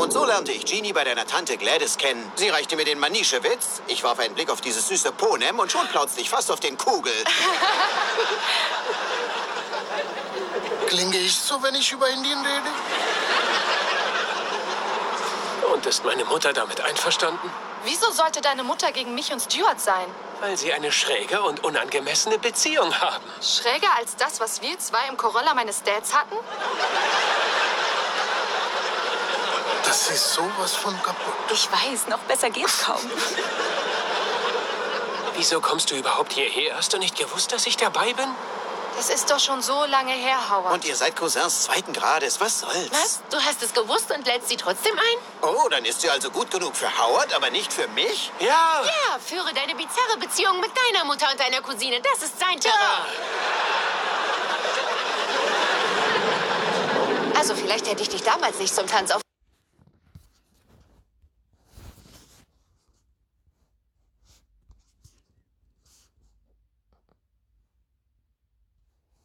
Und so lernte ich Jeannie bei deiner Tante Gladys kennen. Sie reichte mir den Manischewitz. Ich warf einen Blick auf dieses süße Ponem und schon plauzte ich fast auf den Kugel. Klinge ich so, wenn ich über Indien rede? Und ist meine Mutter damit einverstanden? Wieso sollte deine Mutter gegen mich und Stuart sein? Weil sie eine schräge und unangemessene Beziehung haben. Schräger als das, was wir zwei im Corolla meines Dads hatten? Das ist sowas von kaputt. Ich weiß, noch besser geht's kaum. Wieso kommst du überhaupt hierher? Hast du nicht gewusst, dass ich dabei bin? Das ist doch schon so lange her, Howard. Und ihr seid Cousins zweiten Grades. Was soll's? Was? Du hast es gewusst und lädst sie trotzdem ein? Oh, dann ist sie also gut genug für Howard, aber nicht für mich? Ja! Ja, führe deine bizarre Beziehung mit deiner Mutter und deiner Cousine. Das ist sein Terrain. Also vielleicht hätte ich dich damals nicht zum Tanz auf...